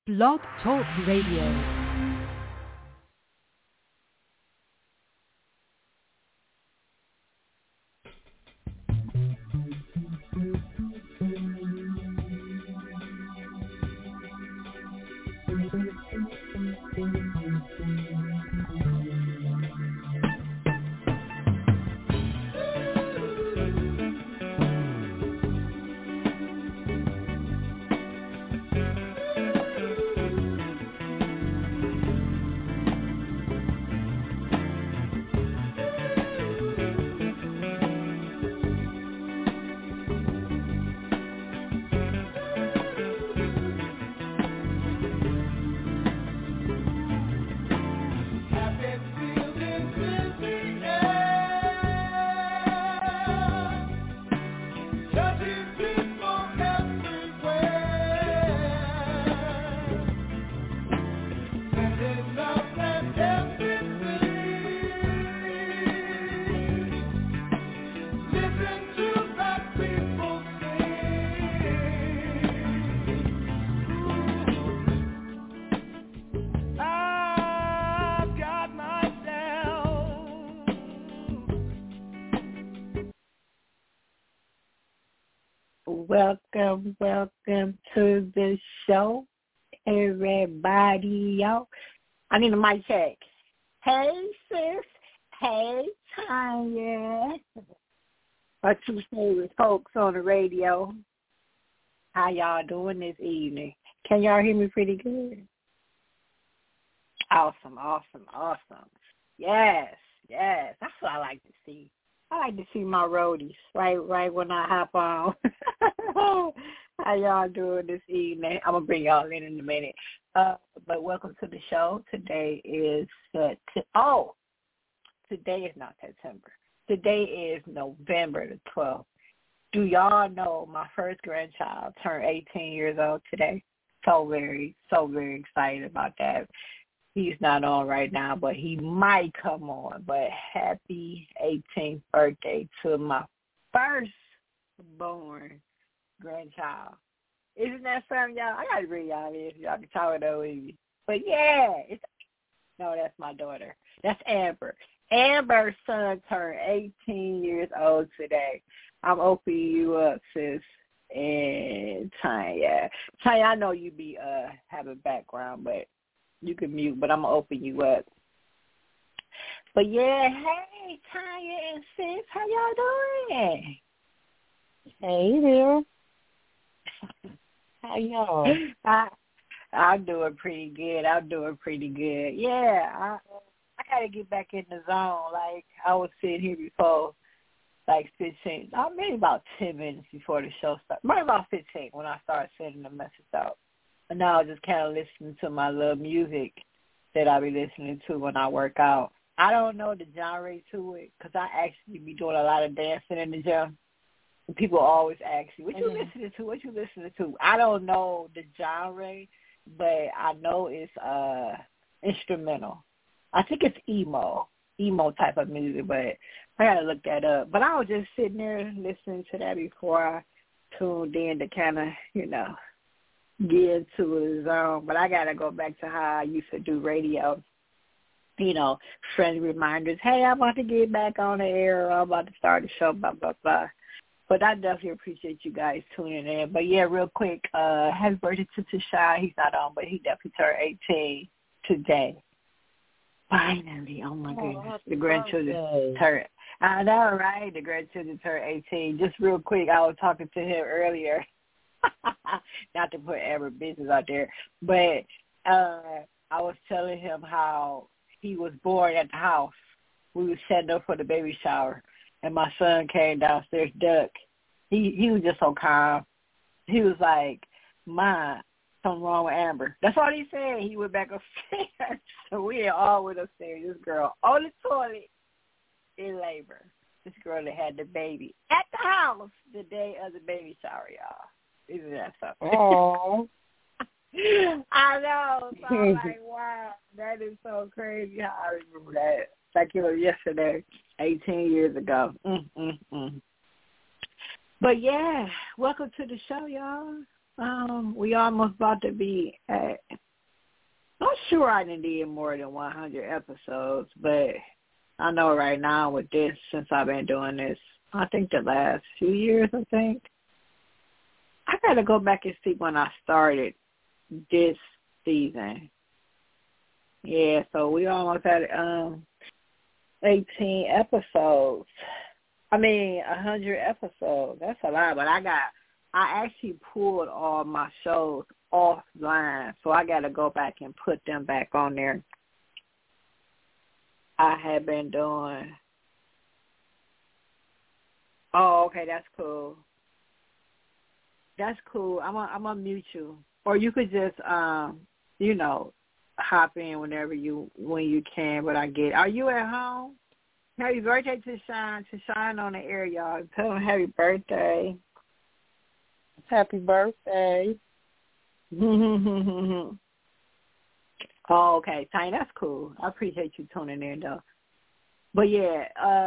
Blog Talk Radio. Welcome to the show, everybody. Yo, I need a mic check. Hey, sis. Hey, Tanya. Our two favorite folks on the radio. How y'all doing this evening? Can y'all hear me pretty good? Awesome. Yes. That's what I like to see. I like to see my roadies right when I hop on. How y'all doing this evening? I'm going to bring y'all in a minute. But welcome to the show. Today is today is not September. Today is November the 12th. Do y'all know my first grandchild turned 18 years old today? So very excited about that. He's not on right now, but he might come on. But happy 18th birthday to my first born grandchild. Isn't that something, y'all? I got to bring y'all in. Y'all can talk it over with me. But, yeah, that's my daughter. That's Amber. Amber's son turned 18 years old today. I'm opening you up, sis. And Tanya, I know you be having background, but you can mute, but I'm going to open you up. But, yeah, hey, Tanya and sis, how y'all doing? Hey there. How y'all? I'm doing pretty good. Yeah, I got to get back in the zone. Like, I was sitting here before, like 15, maybe about 10 minutes before the show started. Maybe about 15 when I started sending the message out. And now I'm just kind of listening to my little music that I be listening to when I work out. I don't know the genre to it because I actually be doing a lot of dancing in the gym. And people always ask you, what you listening to? I don't know the genre, but I know it's instrumental. I think it's emo type of music, but I got to look that up. But I was just sitting there listening to that before I tuned in to kind of, get into a zone. But I got to go back to how I used to do radio. Friendly reminders. Hey, I'm about to get back on the air. I'm about to start the show, blah, blah, blah. But I definitely appreciate you guys tuning in. But, yeah, real quick, happy birthday to Tashai. He's not on, but he definitely turned 18 today. Finally. Oh, my goodness. The grandchildren turned. I know, right? The grandchildren turned 18. Just real quick, I was talking to him earlier. Not to put every business out there, but I was telling him how he was born at the house. We were setting up for the baby shower, and my son came downstairs, Duck. He was just so calm. He was like, "Ma, something wrong with Amber." That's all he said. He went back upstairs. So we all went upstairs. This girl on the toilet in labor. This girl that had the baby at the house the day of the baby shower, y'all. Isn't that something? Oh. I know. So I'm like, wow, that is so crazy how I remember that. Like it was yesterday, 18 years ago. But, yeah, welcome to the show, y'all. We almost about to be at sure I didn't do more than 100 episodes, but I know right now with this, since I've been doing this, I think the last few years, I think. I got to go back and see when I started this season. Yeah, so we almost had 18 episodes. 100 episodes. That's a lot, but I actually pulled all my shows offline, so I got to go back and put them back on there. I have been doing. Oh, okay, that's cool. That's cool. I'm gonna mute you, or you could just hop in when you can. But I get. Are you at home? Happy birthday to Shine. To Shine on the air, y'all. Tell him happy birthday. Happy birthday. Oh, okay. Tiny, that's cool. I appreciate you tuning in, though. But, yeah,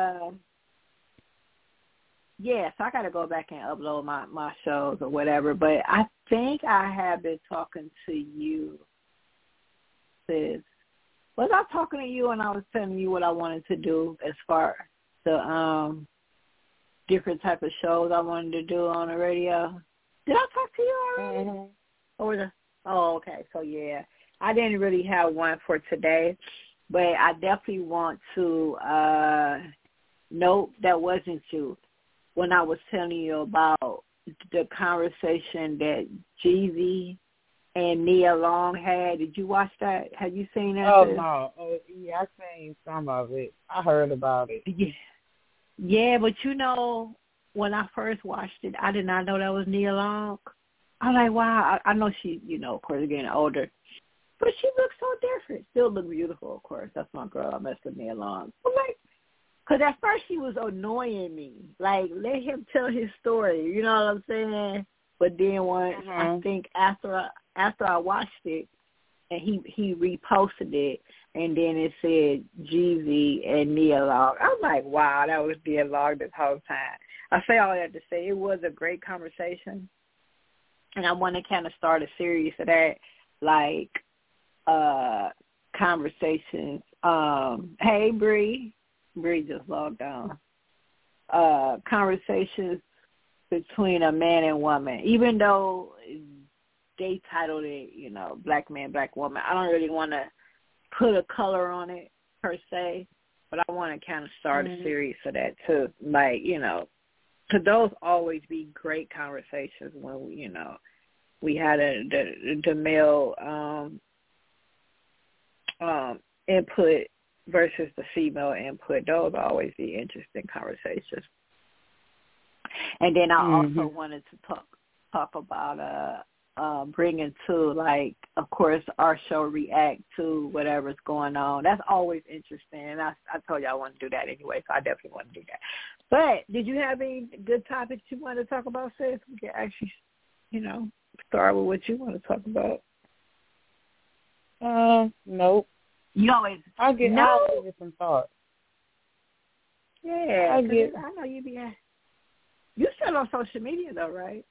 so I got to go back and upload my shows or whatever. But I think I have been talking to you, sis. Was I talking to you and I was telling you what I wanted to do as far as the different type of shows I wanted to do on the radio? Did I talk to you already? Mm-hmm. Oh, okay. So, yeah, I didn't really have one for today, but I definitely want to nope, that wasn't you. When I was telling you about the conversation that Jeezy and Nia Long had, did you watch that? Have you seen that? Oh, no. Yeah, I seen some of it. I heard about it. Yeah, but when I first watched it, I did not know that was Nia Long. I'm like, wow. I know she, of course, getting older. But she looks so different. Still look beautiful, of course. That's my girl. I messed with Nia Long. I'm like, because at first she was annoying me. Like, let him tell his story. You know what I'm saying? But then once, I think after I watched it, and he reposted it, and then it said Jeezy and Nia Long. I'm like, wow, that was Nia Long this whole time. I say all that to say it was a great conversation, and I want to kind of start a series of that, like conversations. Hey, Bree just logged on. Conversations between a man and woman, even though they titled it, Black Man, Black Woman. I don't really want to put a color on it per se, but I want to kind of start a series for that too. Like, because those always be great conversations when we had the male input versus the female input. Those always be interesting conversations. And then I also wanted to talk about bringing to, like, of course, our show react to whatever's going on. That's always interesting. And I told you I want to do that anyway, so I definitely want to do that. But did you have any good topics you want to talk about, sis? We can actually, start with what you want to talk about. Nope. You always I'll give it some thought. Yeah, I know you be. You still on social media though, right?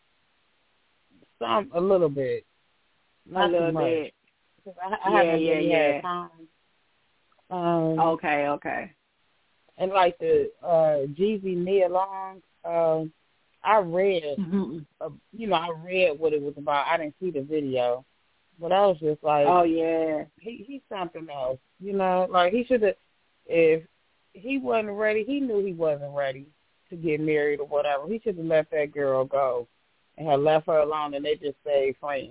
A little bit. Not too much. Bit. I haven't really had time. Okay. And like the Jeezy Nia Long, I read, I read what it was about. I didn't see the video, but I was just like, oh yeah, he's something else. Like he should have. If he wasn't ready, he knew he wasn't ready to get married or whatever. He should have let that girl go and had left her alone, and they just stayed friends.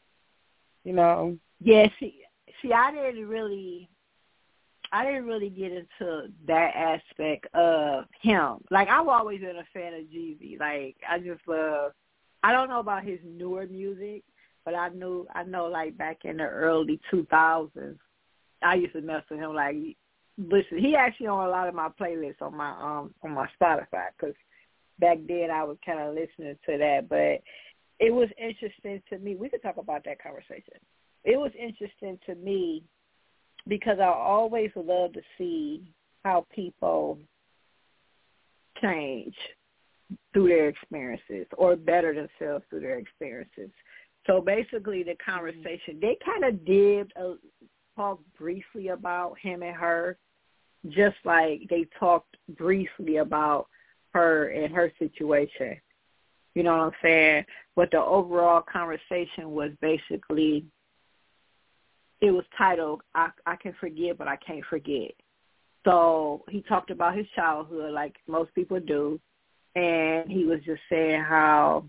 Yeah. See, I didn't really get into that aspect of him. Like, I've always been a fan of Jeezy. Like, I just love. I don't know about his newer music, but I know like back in the early 2000s, I used to mess with him. Like, listen, he actually on a lot of my playlists on my Spotify, because back then I was kind of listening to that. But it was interesting to me. We could talk about that conversation. It was interesting to me because I always love to see how people change through their experiences or better themselves through their experiences. So basically the conversation, they kind of did talk briefly about him and her, just like they talked briefly about her and her situation. You know what I'm saying? But the overall conversation was basically, it was titled, I Can Forgive, But I Can't Forget. So he talked about his childhood like most people do, and he was just saying how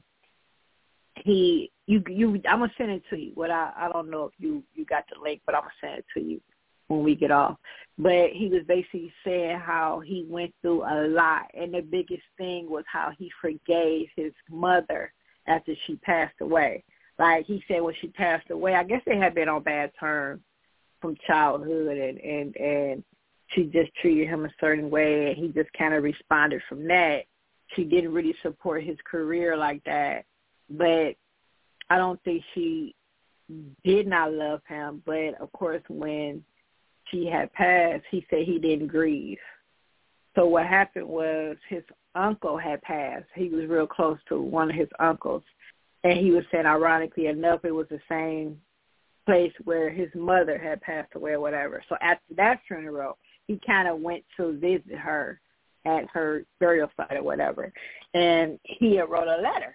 I'm gonna send it to you. I don't know if you got the link, but I'm gonna send it to you when we get off. But he was basically saying how he went through a lot, and the biggest thing was how he forgave his mother after she passed away. Like he said, when she passed away, I guess they had been on bad terms from childhood, and she just treated him a certain way, and he just kind of responded from that. She didn't really support his career like that, but I don't think she did not love him. But, of course, when she had passed, he said he didn't grieve. So what happened was his uncle had passed. He was real close to one of his uncles, and he was saying, ironically enough, it was the same place where his mother had passed away or whatever. So after that funeral, he kind of went to visit her at her burial site or whatever, and he wrote a letter.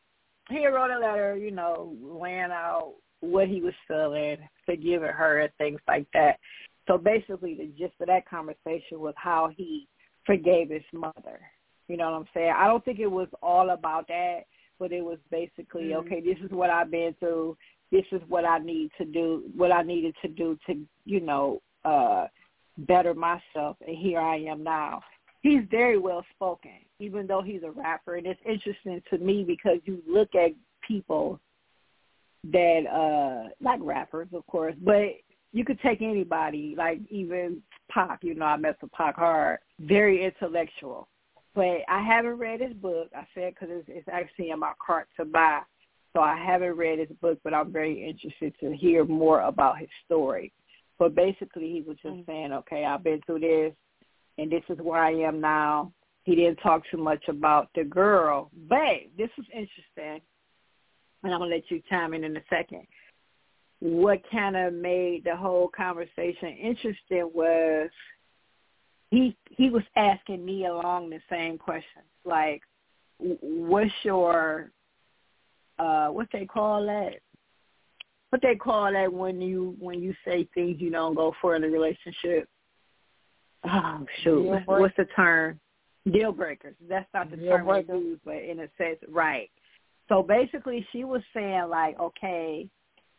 You know, laying out what he was feeling, forgiving her and things like that. So basically the gist of that conversation was how he forgave his mother. You know what I'm saying? I don't think it was all about that, but it was basically, okay, this is what I've been through. This is what I need to do, what I needed to do to, you know, better myself, and here I am now. He's very well spoken, even though he's a rapper, and it's interesting to me because you look at people that, like rappers, of course, but you could take anybody, like even Pac. You know, I mess with Pac hard, very intellectual. But I haven't read his book. I said because it's actually in my cart to buy, so I haven't read his book, but I'm very interested to hear more about his story. But basically, he was just saying, okay, I've been through this, and this is where I am now. He didn't talk too much about the girl, but this was interesting, and I'm going to let you chime in a second. What kind of made the whole conversation interesting was he was asking me along the same questions, like, what's your, what they call that? What they call that when you say things you don't go for in a relationship? Oh, shoot. What's the term? Deal breakers. That's not the term we use, but in a sense, right. So basically she was saying, like, okay,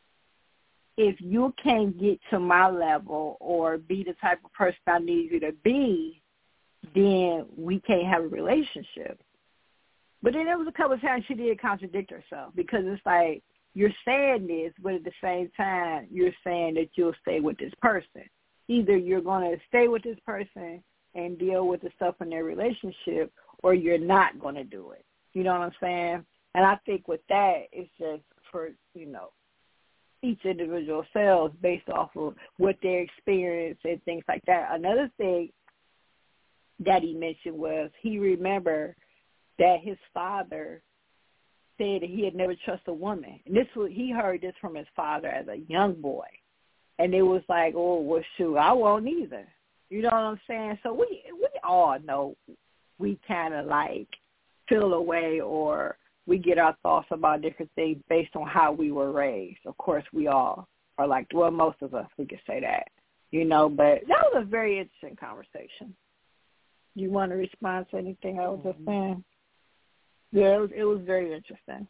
if you can't get to my level or be the type of person I need you to be, then we can't have a relationship. But then there was a couple of times she did contradict herself because it's like, you're saying this, but at the same time, you're saying that you'll stay with this person. Either you're going to stay with this person and deal with the stuff in their relationship, or you're not going to do it. You know what I'm saying? And I think with that, it's just for, you know, each individual selves based off of what their experience and things like that. Another thing that he mentioned was he remembered that his father said that he had never trusted a woman. And he heard this from his father as a young boy. And it was like, oh, well, shoot, I won't either. You know what I'm saying? So we all know we kind of like feel a way, or we get our thoughts about different things based on how we were raised. Of course, we all are like, well, most of us, we could say that, you know. But that was a very interesting conversation. You want to respond to anything I was just saying? Yeah, it was very interesting.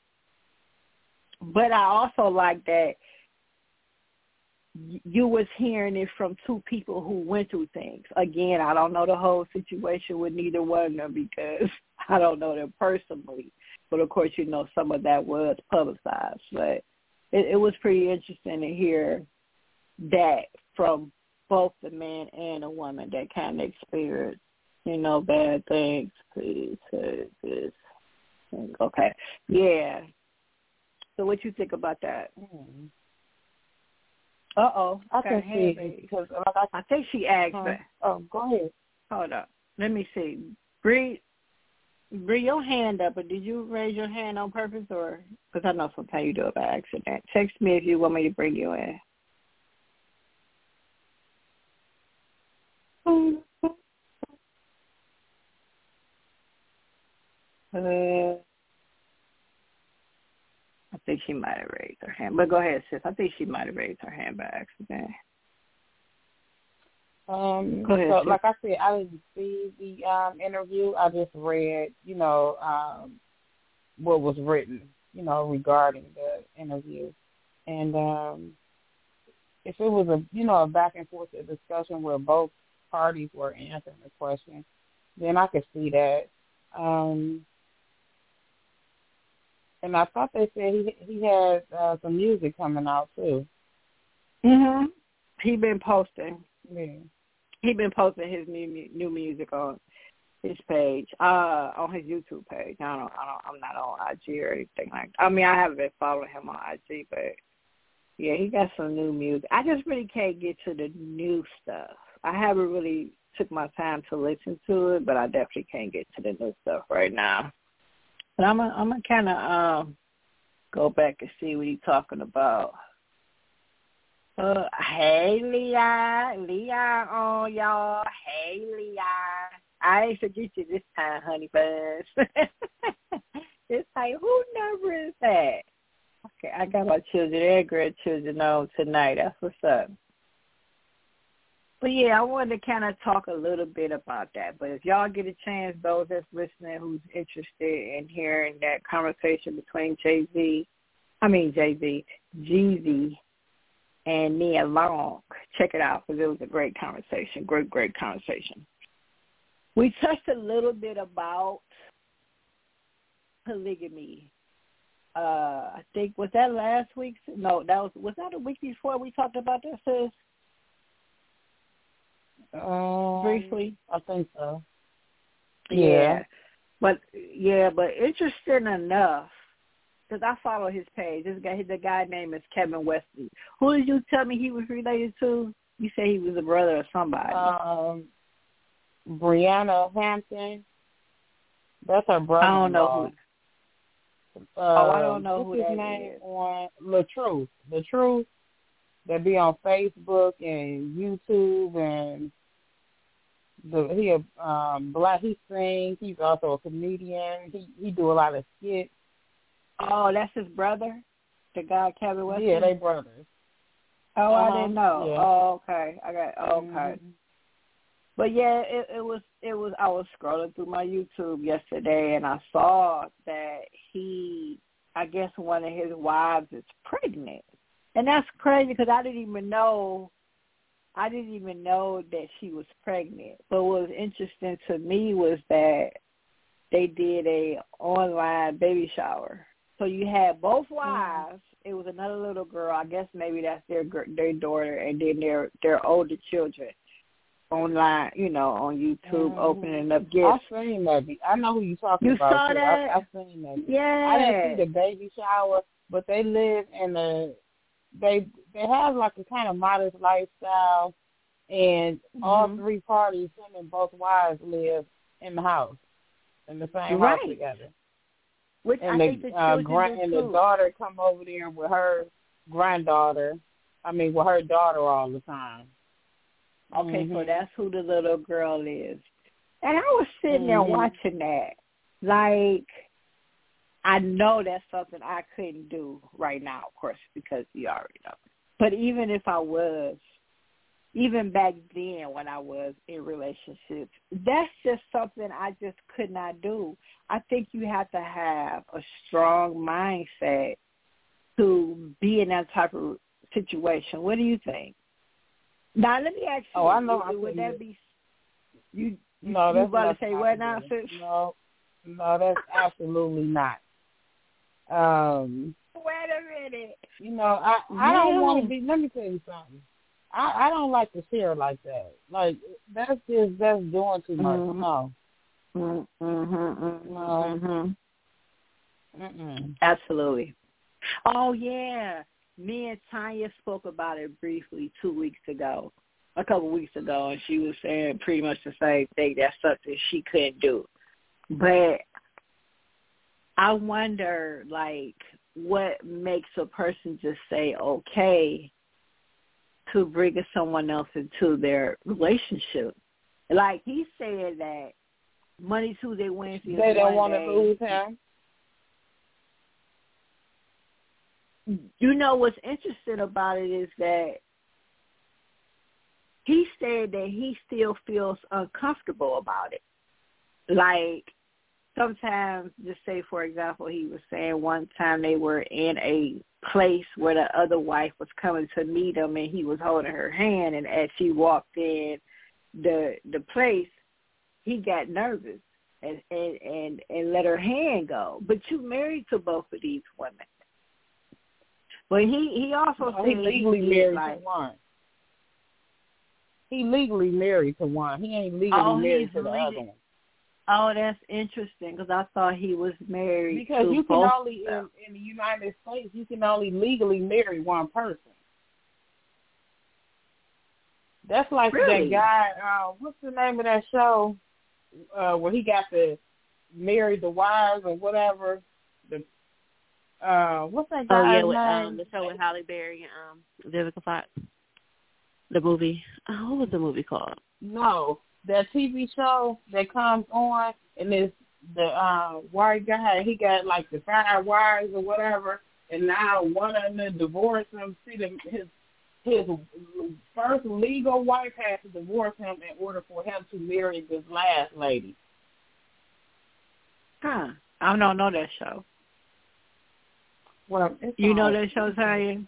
But I also like that you was hearing it from two people who went through things. Again, I don't know the whole situation with neither one of them because I don't know them personally. But, of course, you know, some of that was publicized. But it was pretty interesting to hear that from both the man and the woman that kind of experienced, you know, bad things. Okay. Yeah. So what you think about that? Uh-oh. I can see because I think she asked that. Oh, go ahead. Hold up. Let me see. Bree, Bring your hand up, but did you raise your hand on purpose or? Because I know sometimes you do it by accident. Text me if you want me to bring you in. I think she might have raised her hand. But go ahead, sis. I think she might have raised her hand by accident. Go ahead, so, like I said, I didn't see the interview. I just read, what was written, regarding the interview. And if it was a back and forth discussion where both parties were answering the question, then I could see that. And I thought they said he had some music coming out too. Mhm. He been posting. Yeah. He been posting his new music on his page, on his YouTube page. I'm not on IG or anything like that. I mean, I haven't been following him on IG, but yeah, he got some new music. I just really can't get to the new stuff. I haven't really took my time to listen to it, but I definitely can't get to the new stuff right now. But I'm gonna kind of go back and see what he's talking about. Hey, Leah on y'all. Hey, Leah. I ain't forget you this time, honey buzz. It's like, who number is that? Okay, I got my children and grandchildren on tonight. That's what's up. But, yeah, I wanted to kind of talk a little bit about that. But if y'all get a chance, those that's listening who's interested in hearing that conversation between Jeezy, and Nia Long, check it out because it was a great conversation, great conversation. We touched a little bit about polygamy. I think, was that last week's? No, was that a week before we talked about that, sis? Briefly? I think so. Yeah. But interesting enough, because I follow his page. The guy name is Kevin Wesley. Who did you tell me he was related to? You say he was a brother of somebody. Brianna Hampton. That's her brother. I don't know who. I don't know who that name is. On LaTruth. LaTruth. That be on Facebook and YouTube, and he black. He sings. He's also a comedian. He do a lot of skits. Oh, that's his brother, the guy Kevin Wesley. Yeah, they brothers. Oh, I didn't know. Yeah. Oh, okay. Okay. Mm-hmm. But yeah, it was. I was scrolling through my YouTube yesterday, and I saw that I guess one of his wives is pregnant, and that's crazy because I didn't even know that she was pregnant. But what was interesting to me was that they did a online baby shower. So you had both wives. It was another little girl. I guess maybe that's their daughter, and then their older children online, on YouTube, opening up gifts. I've seen that. I know who you're talking about. You saw that? I've seen that. Yeah. I didn't see the baby shower, but they live in they have like a kind of modest lifestyle, and all three parties, him and both wives, live in the house, in the same house together. Which and I think the children and the daughter come over there with her daughter all the time. Okay, so that's who the little girl is. And I was sitting there watching that. Like, I know that's something I couldn't do right now, of course, because you already know. But even if I was, even back then when I was in relationships, that's just something I just could not do. I think you have to have a strong mindset to be in that type of situation. What do you think? Now, let me ask you. I know. Would that be you? No, you that's about not to say what now, sis? No, that's absolutely not. Wait a minute. I don't want to be. Let me tell you something. I don't like to share like that. Like that's doing too much. No. No. Absolutely. Oh yeah. Me and Tanya spoke about it briefly a couple weeks ago, and she was saying pretty much the same thing. That's something she couldn't do. But I wonder, like, what makes a person just say okay to bringing someone else into their relationship. Like he said that Monday, Tuesday, Wednesday. They don't want to lose him. You know what's interesting about it is that he said that he still feels uncomfortable about it. Like sometimes, just say for example, he was saying one time they were in a place where the other wife was coming to meet him, and he was holding her hand, and as she walked in the place, he got nervous and let her hand go. But you married to both of these women. But he also said he legally married to one. He legally married to one. He ain't legally married to the other one. Oh, that's interesting because I thought he was married because to you can both only in the United States you can only legally marry one person. That's like really? That guy. What's the name of that show where he got to marry the wives or whatever? What's that guy's name? The show with Halle Berry and Vivica Fox. The movie. What was the movie called? No, that TV show that comes on, and it's the white guy. He got like the 5 wives or whatever, and now one of them divorced him. See, his first legal wife had to divorce him in order for him to marry this last lady. Huh? I don't know that show. Well, you know that show, Tanya?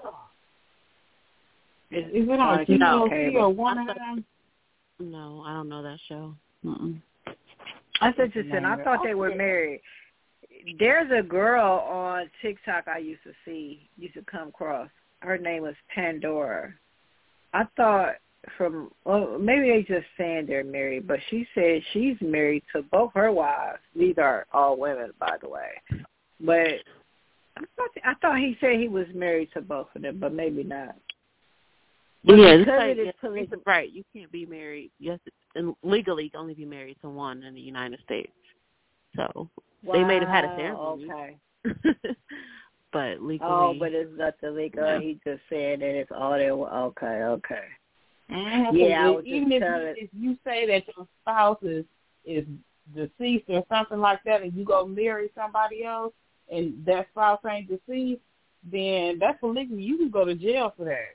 Is it on TLC or one of them? No, I don't know that show. That's interesting. I thought they were married. There's a girl on TikTok I used to come across. Her name was Pandora. I thought maybe they just saying they're married, but she said she's married to both her wives. These are all women, by the way. But I thought he said he was married to both of them, but maybe not. But right. You can't be married. Yes, and legally you can only be married to one in the United States. So they may have had a ceremony. Okay. But legally. Oh, but it's nothing legal. Yeah. He just said that it's all there. Okay. Yeah, even if you say that your spouse is deceased or something like that, and you go marry somebody else, and that spouse ain't deceased, then that's illegal. You can go to jail for that.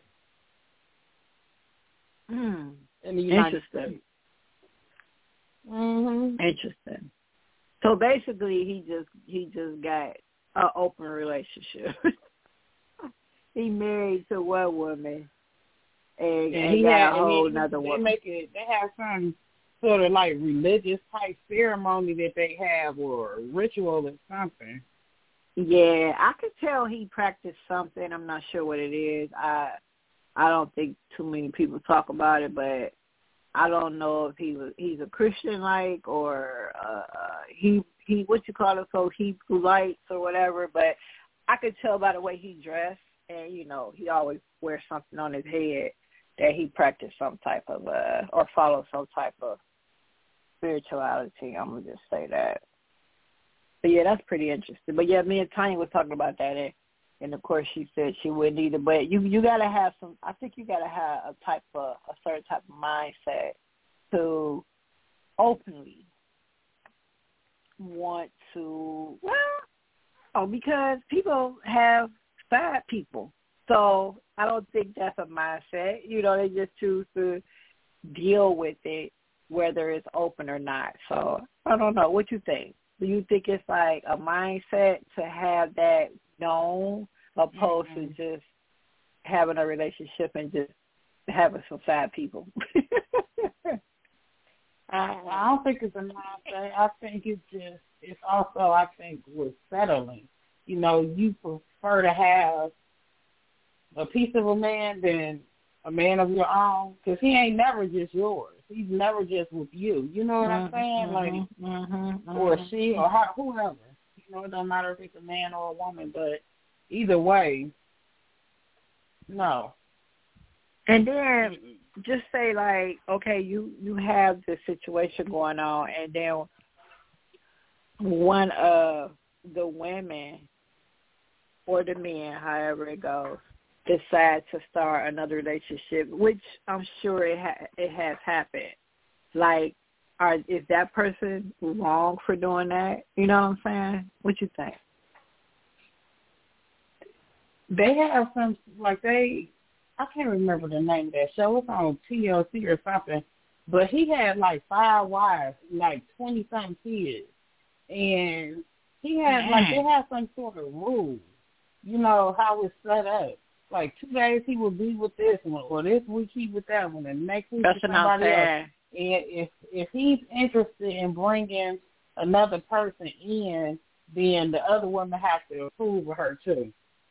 In the United States. Interesting. So basically, he just got an open relationship. He married to one woman, and he got a whole another woman. They have some sort of like religious type ceremony that they have, or ritual or something. Yeah, I could tell he practiced something. I'm not sure what it is. I don't think too many people talk about it, but I don't know if he's a Christian like or he what you call it, so Hebrew lights or whatever. But I could tell by the way he dressed, and he always wears something on his head that he practiced some type of or followed some type of spirituality. I'm gonna just say that. But yeah, that's pretty interesting. But yeah, me and Tanya were talking about that. And of course, she said she wouldn't either. But you gotta have some. I think you gotta have a certain type of mindset to openly want to. Well, because people have side people, so I don't think that's a mindset. They just choose to deal with it, whether it's open or not. So I don't know. What you think? Do you think it's like a mindset to have that known, opposed to just having a relationship and just having some side people? I don't think it's a mindset. I think it's also, I think, with settling. You prefer to have a piece of a man than a man of your own, because he ain't never just yours. He's never just with you. You know what I'm saying? Or she or whoever. It don't matter if it's a man or a woman, but either way, no. And then just say like, okay, you have this situation going on, and then one of the women or the men, however it goes, decide to start another relationship, which I'm sure it has happened. Like, is that person wrong for doing that? You know what I'm saying? What you think? They have some, like I can't remember the name of that show. It's on TLC or something. But he had like 5 wives, like 20-something kids. And he had, like, they have some sort of rule, you know, how it's set up. Like 2 days he will be with this one, or this week he with that one, and next week with somebody else. And if he's interested in bringing another person in, then the other woman has to approve of her too.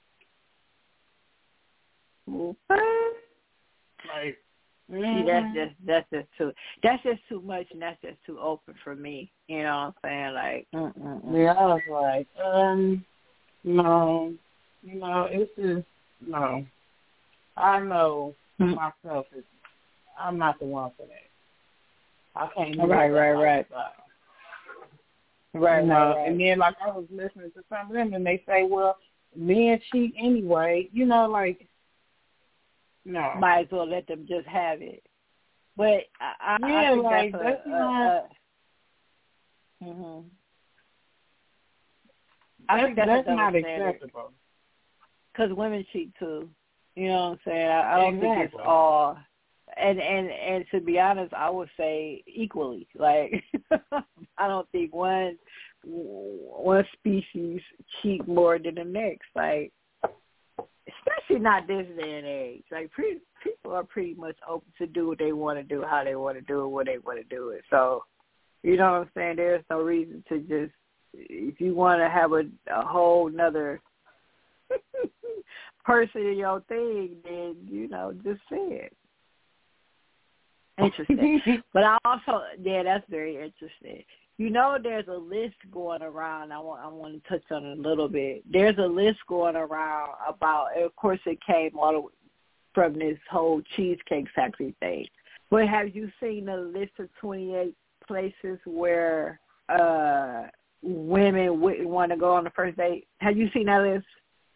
Like, see, that's just too much, and that's just too open for me. You know what I'm saying? Like, yeah, I was like, no, you know, it's just no. I know myself I'm not the one for that. I can't do right. Right. And then, like, I was listening to some of them, and they say, well, men cheat anyway. You know, like, no. Might as well let them just have it. But I think like, that's I think that's not acceptable. Because women cheat too. You know what I'm saying? I don't think it's all. And to be honest, I would say equally. Like, I don't think one species cheat more than the next. Like, especially not this day and age. Like, people are pretty much open to do what they want to do, how they want to do it, where they want to do it. So, you know what I'm saying? There's no reason to just, if you want to have a whole nother person in your thing, then, you know, just say it. Interesting. But I also, that's very interesting. You know, there's a list going around. I want to touch on it a little bit. There's a list going around about, of course, it came all the way from this whole Cheesecake Factory thing. But have you seen the list of 28 places where women wouldn't want to go on the first date? Have you seen that list?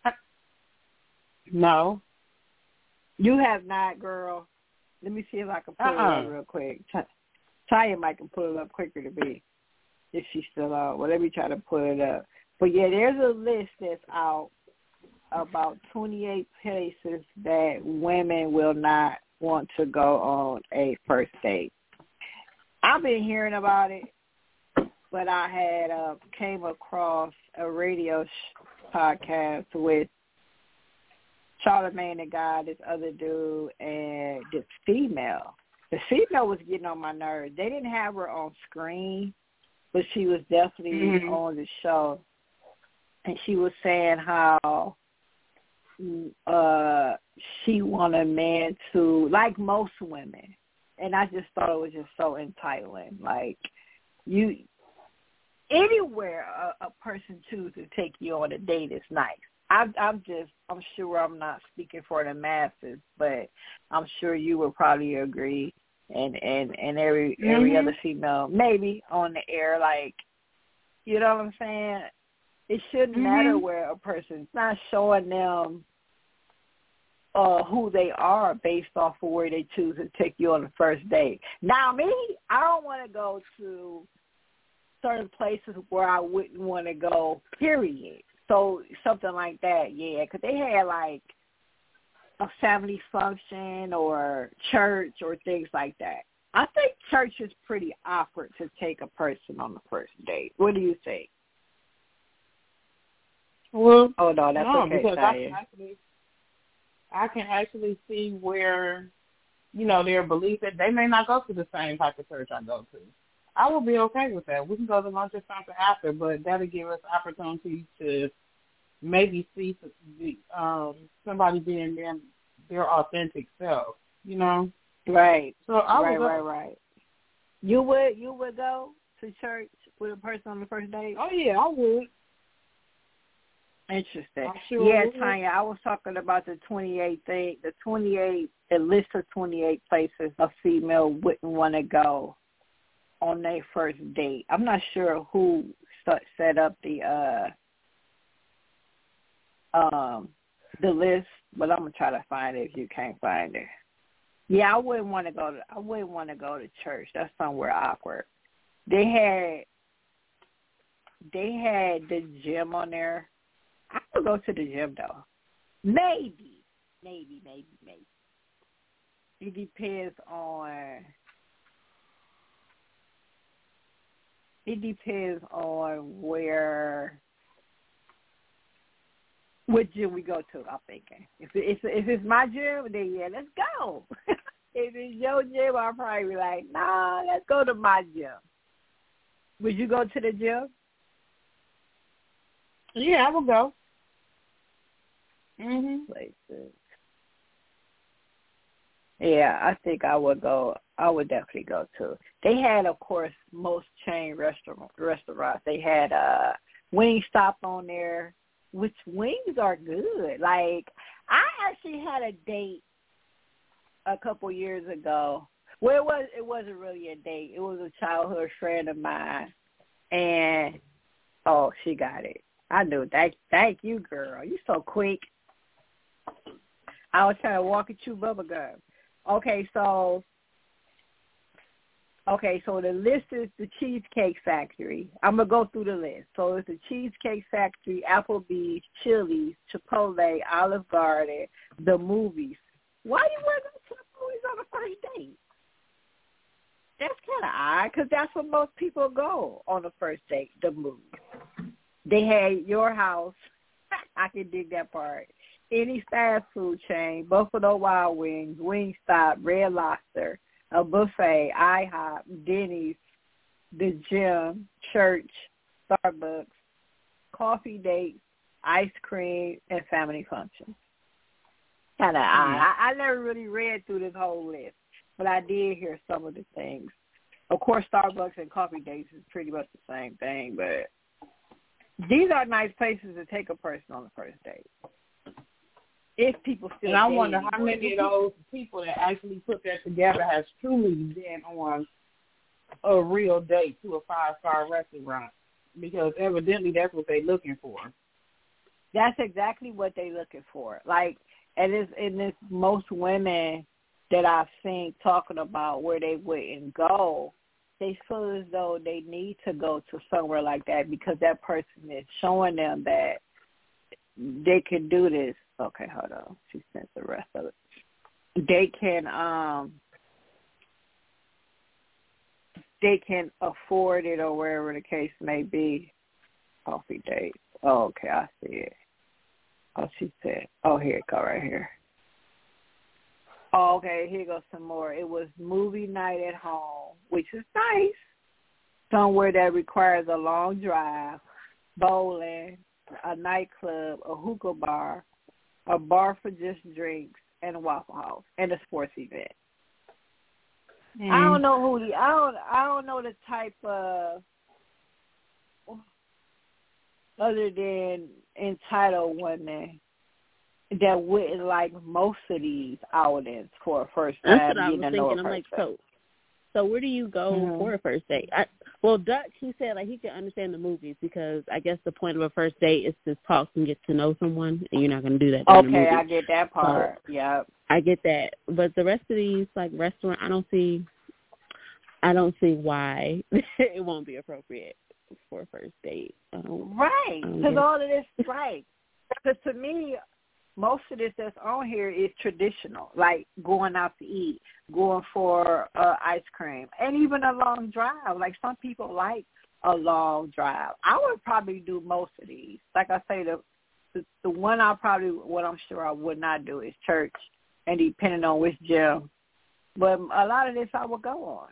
No. You have not, girl. Let me see if I can pull it up real quick. Tanya might can pull it up quicker to me if she's still on. Well, let me try to pull it up. But, yeah, there's a list that's out about 28 places that women will not want to go on a first date. I've been hearing about it, but I had came across a radio podcast with Charlamagne the Guy, this other dude, and this female. The female was getting on my nerves. They didn't have her on screen, but she was definitely on the show. And she was saying how she wanted a man to, like most women, and I just thought it was just so entitling. Like, anywhere a person chooses to take you on a date is nice. I'm sure I'm not speaking for the masses, but I'm sure you would probably agree, and every other female maybe on the air, like, you know what I'm saying? It shouldn't matter where a person's not showing them who they are based off of where they choose to take you on the first date. Now, me, I don't want to go to certain places where I wouldn't want to go, period. So something like that, yeah, because they had like a family function or church or things like that. I think church is pretty awkward to take a person on the first date. What do you think? Well, oh no, that's no, okay. Because I can actually see where, you know, their belief that they may not go to the same type of church I go to. I will be okay with that. We can go to lunch or something after, but that'll give us opportunity to maybe see somebody being their authentic self, you know? Right. So I would right. You would go to church with a person on the first date? Oh, yeah, I would. Interesting. Sure yeah, would. Tanya, I was talking about the 28 thing, the list of 28 places a female wouldn't want to go on their first date. I'm not sure who set up the the list, but I'm gonna try to find it if you can't find it. Yeah, I wouldn't want to go to church. That's somewhere awkward. They had the gym on there. I would go to the gym though. Maybe. It depends on what gym we go to, I'm thinking. If it's my gym, then yeah, let's go. If it's your gym, I'll probably be like, nah, let's go to my gym. Would you go to the gym? Yeah, I would go. Places. Yeah, I think I would go. I would definitely go too. They had, of course, most chain restaurants. They had Wingstop on there, which wings are good. Like, I actually had a date a couple years ago. Well, it wasn't really a date. It was a childhood friend of mine, and she got it. I knew. Thank you, girl. You so quick. I was trying to walk at you, bubble gum. Okay, so the list is the Cheesecake Factory. I'm going to go through the list. So it's the Cheesecake Factory, Applebee's, Chili's, Chipotle, Olive Garden, the movies. Why do you want to go to the movies on the first date? That's kind of odd because that's where most people go on the first date, the movies. They had Your House. I can dig that part. Any fast food chain, Buffalo Wild Wings, Wingstop, Red Lobster, a buffet, IHOP, Denny's, the gym, church, Starbucks, coffee dates, ice cream, and family functions. Kind of odd. I never really read through this whole list, but I did hear some of the things. Of course, Starbucks and coffee dates is pretty much the same thing, but these are nice places to take a person on the first date. If people still. And I wonder how many of those people that actually put that together has truly been on a real date to a 5-star restaurant, because evidently that's what they're looking for. That's exactly what they're looking for. Like, and it's most women that I've seen talking about where they wouldn't go, they feel as though they need to go to somewhere like that because that person is showing them that they can do this. Okay, hold on. She sent the rest of it. They can afford it or wherever the case may be. Coffee date. Oh, okay, I see it. Oh, she said. Oh, here it go right here. Oh, okay, here goes some more. It was movie night at home, which is nice. Somewhere that requires a long drive, bowling, a nightclub, a hookah bar, a bar for just drinks, and a Waffle House, and a sports event. I don't know I don't know the type of, other than entitled women, that wouldn't like most of these outings for a first time. That's what I was thinking. I'm like, so where do you go for a first date? Dutch, he said like he can understand the movies because I guess the point of a first date is to talk and get to know someone, and you're not going to do that. Okay, I get that part. So, yeah, I get that. But the rest of these like restaurant, I don't see why it won't be appropriate for a first date. Right, because all of this, right? Because to me, most of this that's on here is traditional, like going out to eat, going for ice cream, and even a long drive. Like some people like a long drive. I would probably do most of these. Like I say, the one what I'm sure I would not do is church, and depending on which gym. But a lot of this I would go on.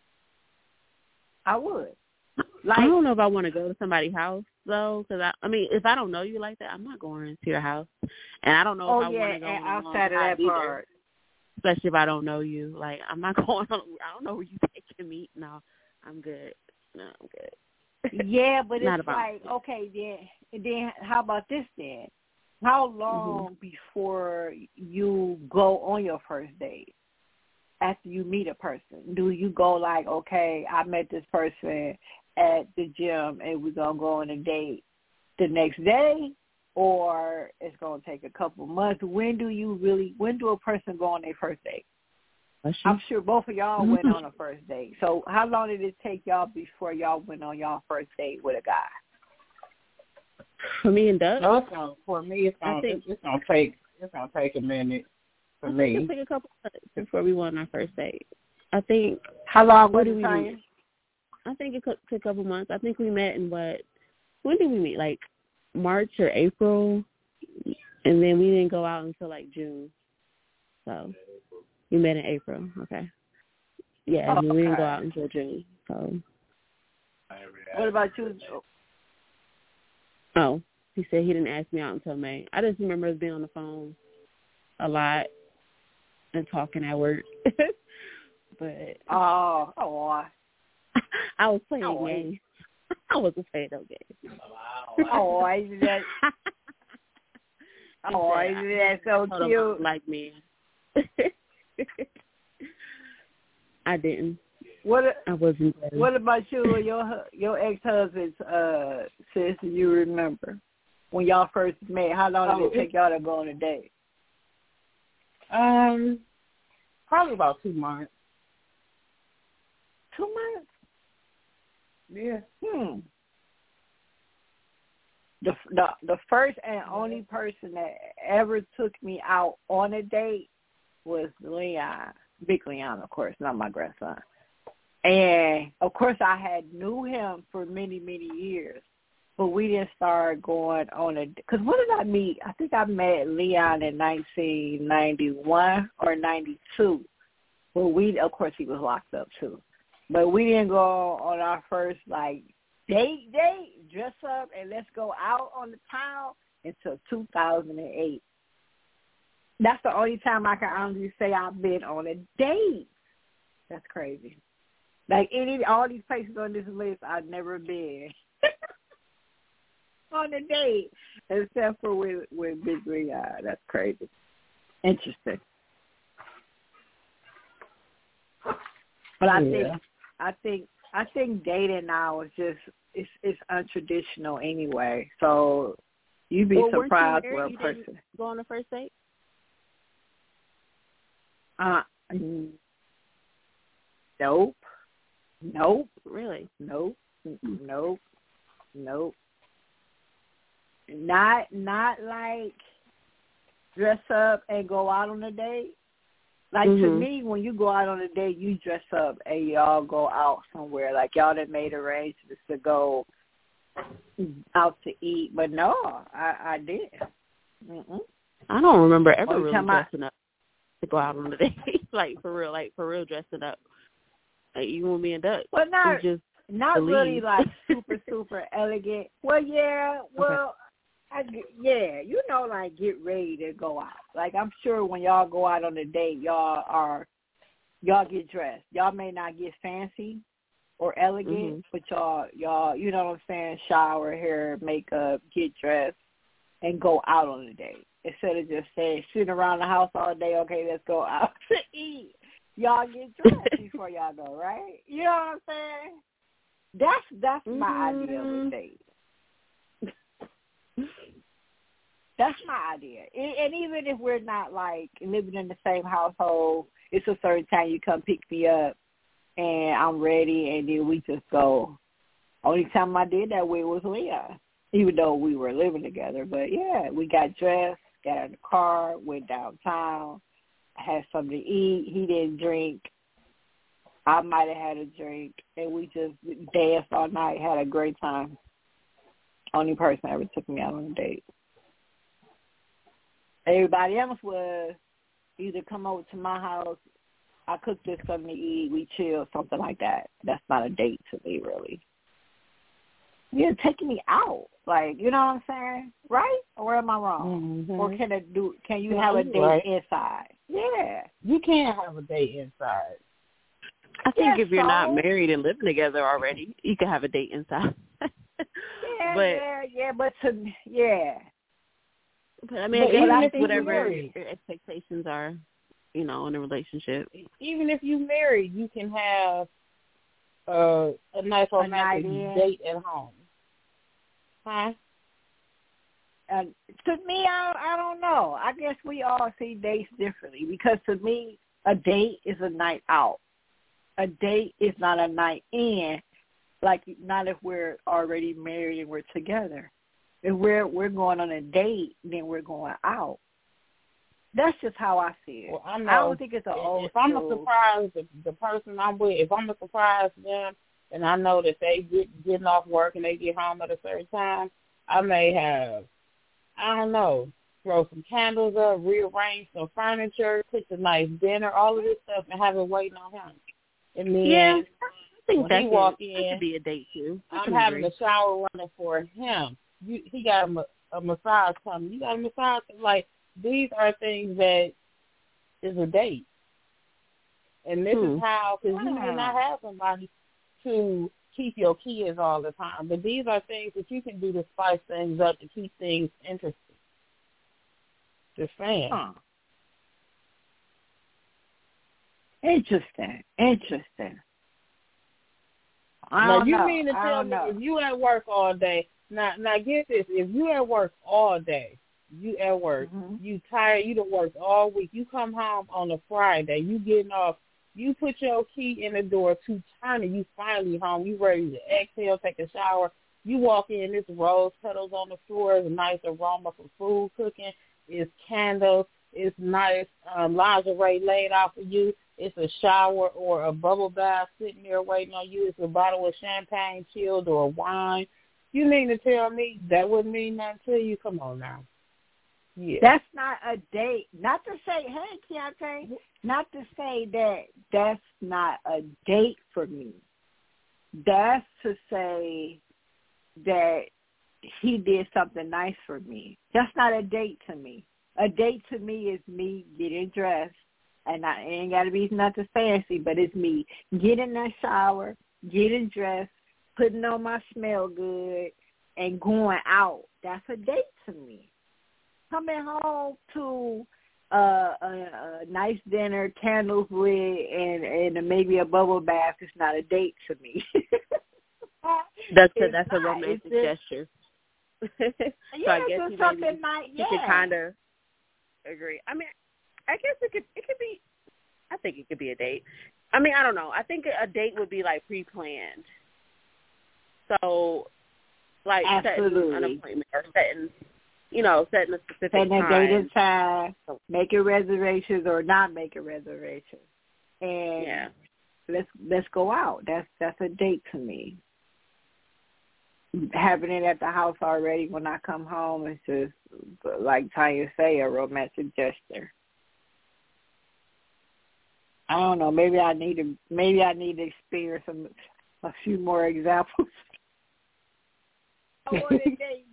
I would. Like, I don't know if I want to go to somebody's house, though, because, I mean, if I don't know you like that, I'm not going to your house. And I don't know if I want to go outside of that part. Especially if I don't know you. Like, I'm not going on, I don't know where you taking me. No, I'm good. No, I'm good. Yeah, but it's like, okay, then how about this then? How long before you go on your first date? After you meet a person, do you go like, okay, I met this person at the gym and we're going to go on a date the next day? or it's going to take a couple months? When do a person go on their first date? I'm sure both of y'all went on a first date. So how long did it take y'all before y'all went on y'all first date with a guy? For me and Doug? No, for me, it's gonna take a minute. For me, it took a couple months before we went on our first date. I think. How long was it time? I think it took a couple months. I think we met in when did we meet? Like March or April, and then we didn't go out until like June. So we met in April. Okay. Yeah, and we didn't go out until June. So. What about you? Oh, he said he didn't ask me out until May. I just remember us being on the phone a lot and talking at work. But I was playing games. I wasn't playing no games. Isn't that so cute? Like me. I didn't. I wasn't ready. What about you and your ex-husband, sis, do you remember? When y'all first met, how long did it take y'all to go on a date? Probably about 2 months. 2 months? Yeah. The first and only person that ever took me out on a date was Leon. Big Leon, of course, not my grandson. And, of course, I had knew him for many, many years, but we didn't start going on a – because when did I meet? I think I met Leon in 1991 or 92. But of course, he was locked up, too. But we didn't go on our first, like, date, dress up, and let's go out on the town until 2008. That's the only time I can honestly say I've been on a date. That's crazy. Like all these places on this list, I've never been on a date except for with Big Lee. That's crazy. Interesting. But I think dating now is just it's untraditional anyway. So you'd be surprised with a person. Didn't go on the first date? Nope. Really? Nope. Not like dress up and go out on a date. Like to me, when you go out on a date, you dress up and y'all go out somewhere. Like y'all that made arrangements to go out to eat. But no, I didn't. I don't remember ever really dressing up to go out on a date. like for real dressing up. Like even with me and Doug. Well, not really like super elegant. Well, yeah. Well, like get ready to go out. Like I'm sure when y'all go out on a date, y'all get dressed. Y'all may not get fancy or elegant, but y'all, you know what I'm saying? Shower, hair, makeup, get dressed, and go out on a date instead of just saying sitting around the house all day. Okay, let's go out to eat. Y'all get dressed before y'all go, right? You know what I'm saying? That's my idea of a date. That's my idea. And even if we're not, like, living in the same household, it's a certain time you come pick me up, and I'm ready, and then we just go. Only time I did that with was Leah, even though we were living together. But, yeah, we got dressed, got in the car, went downtown, had something to eat. He didn't drink. I might have had a drink, and we just danced all night, had a great time. Only person ever took me out on a date. Everybody else was either come over to my house, I cooked us something to eat, we chill, something like that. That's not a date to me, really. You're taking me out, like, you know what I'm saying, right? Or am I wrong? Or can you have a date inside? Yeah, you can't have a date inside. I think if you're not married and living together already, you can have a date inside. But I mean, I think whatever your expectations are, in a relationship. Even if you're married, you can have a nice romantic date at home. Huh? To me, I don't know. I guess we all see dates differently because to me, a date is a night out. A date is not a night in, like not if we're already married and we're together. If we're going on a date, then we're going out. That's just how I see it. Well, I don't think it's an old If I'm a surprise the person I'm with, if I'm a surprise them, and I know that they getting off work and they get home at a certain time, I may have, I don't know, throw some candles up, rearrange some furniture, cook a nice dinner, all of this stuff, and have it waiting on him. And then I think when he walk that in, could be a date too. I'm having a shower running for him. He got a massage coming. You got a massage? Like, these are things that is a date. And this is how, because you may not have somebody to keep your kids all the time. But these are things that you can do to spice things up, to keep things interesting. Just saying. Interesting. Now, you mean to tell me if you at work all day, now get this, if you at work all day, you at work, you tired, you done worked all week, you come home on a Friday, you getting off, you put your key in the door to turn it, you finally home, you ready to exhale, take a shower, you walk in, there's rose petals on the floor, there's a nice aroma for food cooking, it's candles, it's nice lingerie laid out for you, it's a shower or a bubble bath sitting there waiting on you, it's a bottle of champagne chilled or wine. You mean to tell me that wouldn't mean nothing to you? Come on now. Yeah. That's not a date. Not to say, hey, Keontae, not to say that that's not a date for me. That's to say that he did something nice for me. That's not a date to me. A date to me is me getting dressed, and it ain't got to be nothing fancy, but it's me getting in that shower, getting dressed, putting on my smell good, and going out. That's a date to me. Coming home to a nice dinner, candles lit, and maybe a bubble bath is not a date to me. That's a romantic gesture. So yeah, I guess so something you could kind of agree. I mean, I guess it could be. I think it could be a date. I mean, I don't know. I think a date would be like pre-planned. So, like setting an appointment or setting a specific setting time. a date and time, making reservations or not making reservations, and let's go out. That's a date to me. Having it at the house already when I come home is just, like Tanya say, a romantic gesture. I don't know. Maybe I need to experience a few more examples. I want a date,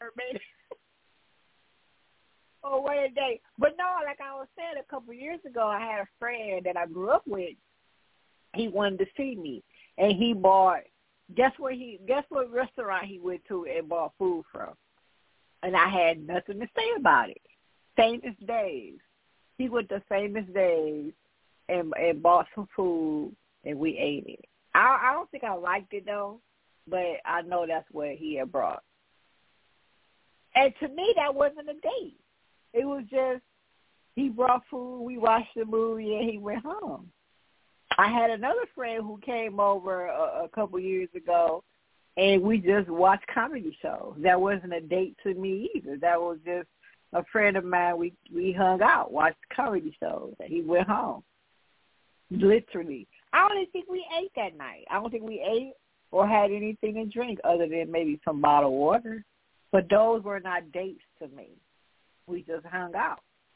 or what a date. But no, like I was saying, a couple of years ago, I had a friend that I grew up with. He wanted to see me, and he bought. Guess what restaurant he went to and bought food from? And I had nothing to say about it. Famous Days. He went to Famous Days and bought some food, and we ate it. I don't think I liked it, though, but I know that's what he had brought. And to me, that wasn't a date. It was just he brought food, we watched the movie, and he went home. I had another friend who came over a couple years ago, and we just watched comedy shows. That wasn't a date to me either. That was just a friend of mine. We hung out, watched comedy shows, and he went home. Literally. I don't even think we ate that night. I don't think we ate or had anything to drink other than maybe some bottled water. But those were not dates to me. We just hung out.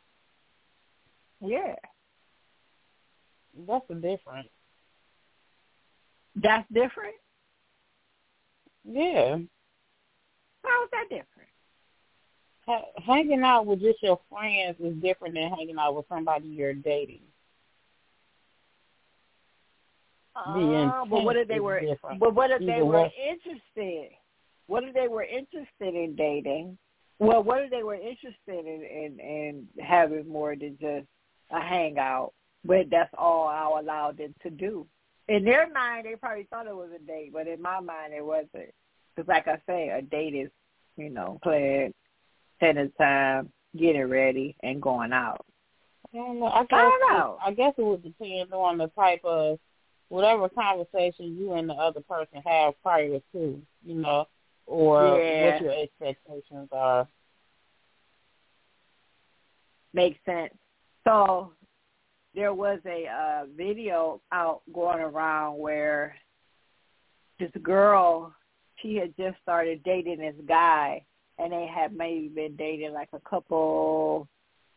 Yeah. That's different. That's different? Yeah. How is that different? Hanging out with just your friends is different than hanging out with somebody you're dating. But what if they were? But what if they were interested? What if they were interested in dating? Well, what if they were interested in having more than just a hangout? But that's all I allowed them to do. In their mind, they probably thought it was a date, but in my mind, it wasn't. Because like I say, a date is, planned, spending time getting ready and going out. I don't know. I guess it would depend on the type of whatever conversation you and the other person have prior to, or what your expectations are. Makes sense. So there was a video out going around where this girl, she had just started dating this guy, and they had maybe been dating like a couple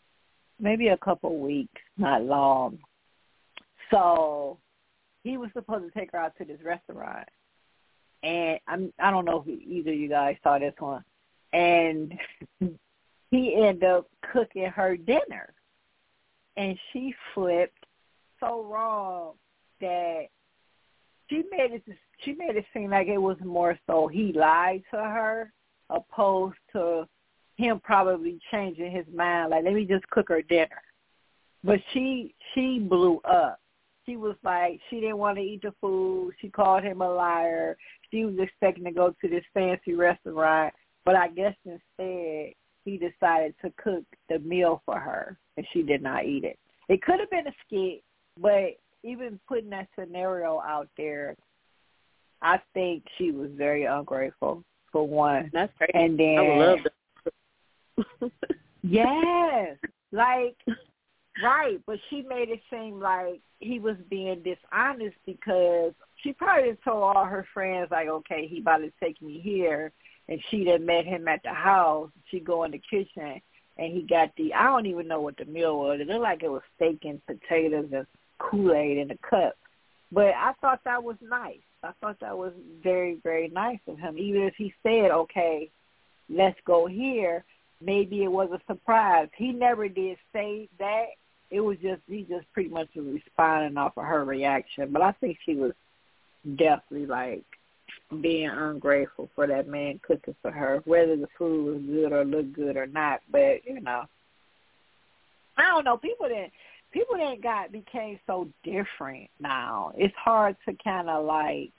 weeks, not long. So he was supposed to take her out to this restaurant, and I don't know if either of you guys saw this one, and he ended up cooking her dinner, and she flipped so wrong that she made it seem like it was more so he lied to her opposed to him probably changing his mind, like, let me just cook her dinner. But she blew up. She was like, she didn't want to eat the food. She called him a liar. She was expecting to go to this fancy restaurant, but I guess instead he decided to cook the meal for her, and she did not eat it. It could have been a skit, but even putting that scenario out there, I think she was very ungrateful, for one. That's crazy. And then, I would love that. Yes, like, right, but she made it seem like he was being dishonest because she probably told all her friends, like, okay, he about to take me here, and she done met him at the house. She go in the kitchen, and he got I don't even know what the meal was. It looked like it was steak and potatoes and Kool-Aid in a cup. But I thought that was nice. I thought that was very, very nice of him. Even if he said, okay, let's go here, maybe it was a surprise. He never did say that. It was just, he just pretty much was responding off of her reaction. But I think she was definitely, like, being ungrateful for that man cooking for her, whether the food was good or looked good or not. But, I don't know. People became so different now. It's hard to kind of, like,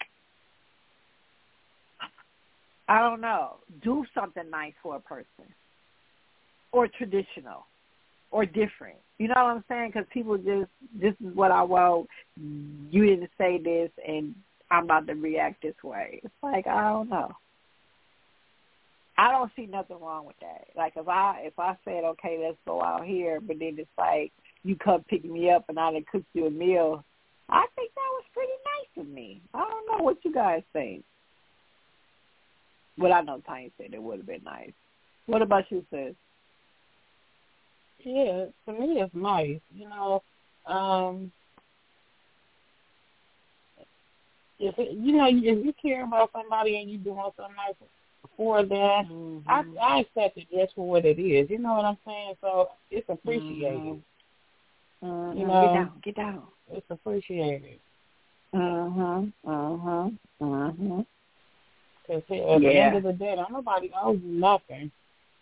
I don't know, do something nice for a person, or traditional, or different. You know what I'm saying? Because people just, this is what I want. You didn't say this, and I'm about to react this way. It's like, I don't know. I don't see nothing wrong with that. Like, if I said, okay, let's go out here, but then it's like, you come pick me up and I done cook you a meal, I think that was pretty nice of me. I don't know what you guys think. Well, I know Tanya said it would have been nice. What about you, sis? Yeah, to me it's nice. If you care about somebody and you doing something nice for them, I accept it just for what it is. You know what I'm saying? So it's appreciated. Get down. It's appreciated. Because at the end of the day, don't nobody owes you nothing.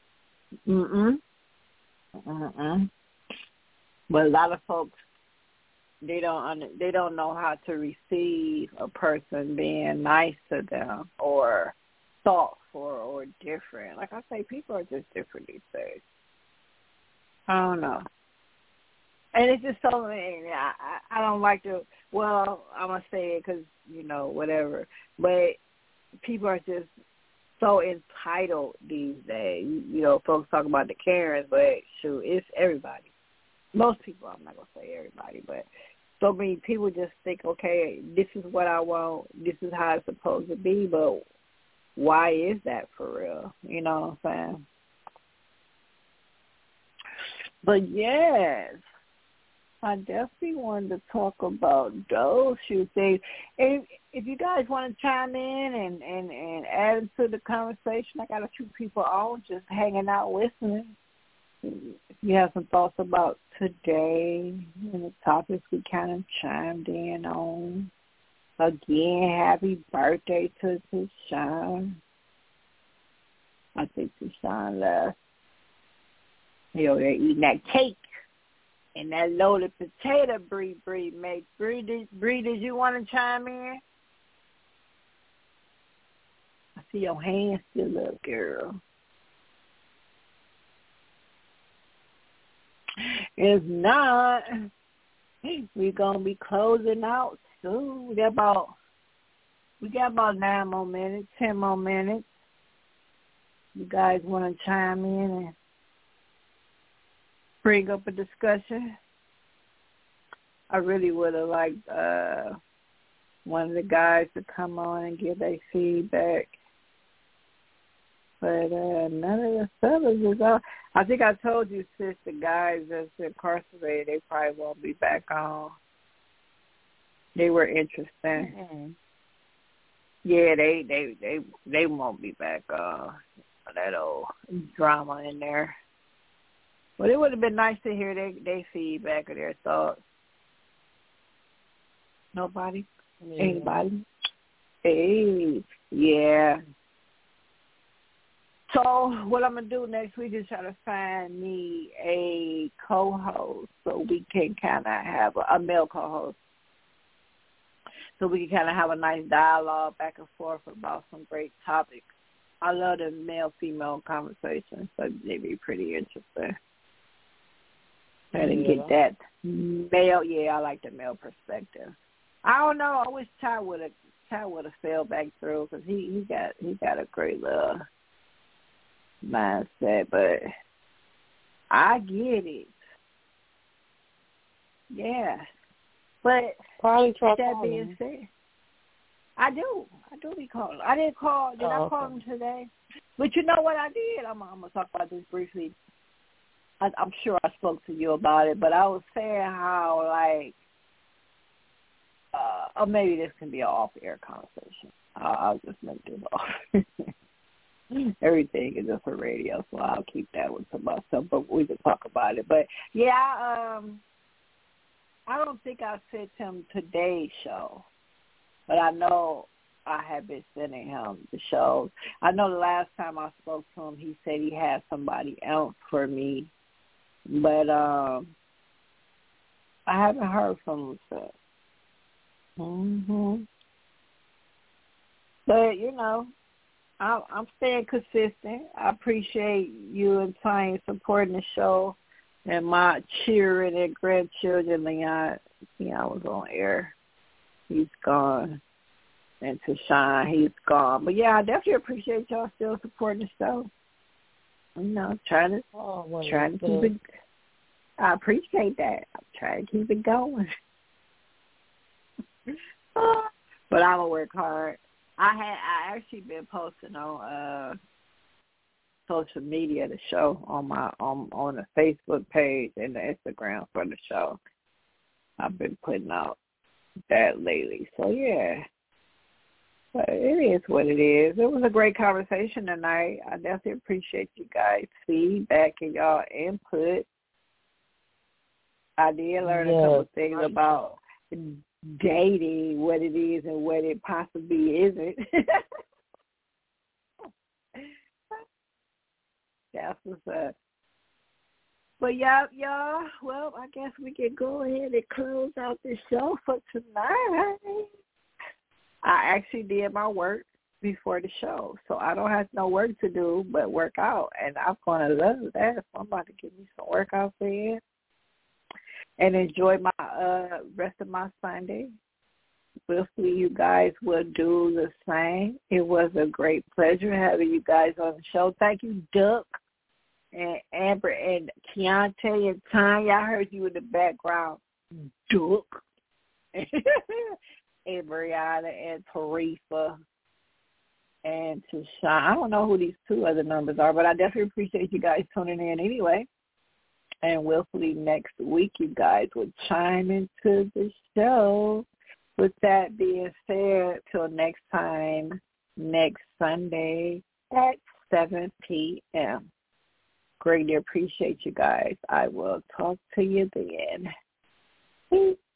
But a lot of folks, they don't know how to receive a person being nice to them or thoughtful or different. Like I say, people are just different these days. I don't know. And it's just so, I don't like to, well, I'm going to say it because, whatever. But people are just so entitled these days. Folks talk about the Karens, but shoot, it's everybody. Most people, I'm not going to say everybody, but so many people just think, okay, this is what I want, this is how it's supposed to be, but why is that for real? You know what I'm saying? But yes, I definitely wanted to talk about those few things. And if you guys want to chime in and add to the conversation, I got a few people on just hanging out listening. If you have some thoughts about today and the topics we kind of chimed in on. Again, happy birthday to Deshaun. I think Deshaun left. They're eating that cake and that loaded potato, Bree mate. Bree, did you want to chime in? I see your hand still up, girl. It's not. We're gonna be closing out soon. We got about 9 more minutes, 10 more minutes. You guys want to chime in and bring up a discussion? I really would have liked one of the guys to come on and give their feedback. But none of the fellas is on. I think I told you, sis, the guys that's incarcerated, they probably won't be back on. They were interesting. Mm-hmm. Yeah, they won't be back on. That old drama in there. But it would have been nice to hear their feedback or their thoughts. Nobody? Yeah. Anybody? Hey, yeah. So what I'm going to do next week is try to find me a co-host so we can kind of have a male co-host. So we can kind of have a nice dialogue back and forth about some great topics. I love the male-female conversations, so they'd be pretty interesting. And get that male, I like the male perspective. I don't know. I wish Ty would have fell back through because he got a great little mindset, but I get it. Yeah, but probably try that being said, I do be calling. I didn't call. Did I call him today? But you know what I did? I'm gonna talk about this briefly. I'm sure I spoke to you about it, but I was saying how or maybe this can be an off-air conversation. I'll just make this off. Everything is just for radio, so I'll keep that one to myself, but we can talk about it. But, yeah, I don't think I sent him today's show, but I know I have been sending him the shows. I know the last time I spoke to him, he said he had somebody else for me, but I haven't heard from him since. But, you know, I'm staying consistent. I appreciate you and Tanya supporting the show and my cheering and grandchildren. Leon was on air. He's gone. And Tashawn, he's gone. But, yeah, I definitely appreciate y'all still supporting the show. You know, trying to keep it. I appreciate that. I'm trying to keep it going. But I'm gonna work hard. I actually been posting on social media the show on the Facebook page and the Instagram for the show. I've been putting out that lately. So yeah. But it is what it is. It was a great conversation tonight. I definitely appreciate you guys' feedback and y'all input. I did learn a couple of things about dating, what it is and what it possibly isn't. That's what's up. But y'all, well, I guess we can go ahead and close out the show for tonight. I actually did my work before the show, so I don't have no work to do but work out, and I'm going to love that. So I'm about to get me some workouts in and enjoy my rest of my Sunday. Hopefully you guys will do the same. It was a great pleasure having you guys on the show. Thank you, Duck and Amber and Keontae and Tanya. I heard you in the background, Duck. And Brianna and Teresa and Tashawn. I don't know who these two other numbers are, but I definitely appreciate you guys tuning in anyway. And hopefully next week you guys will chime into the show. With that being said, till next time, next Sunday at 7 p.m. Greatly appreciate you guys. I will talk to you then. Peace.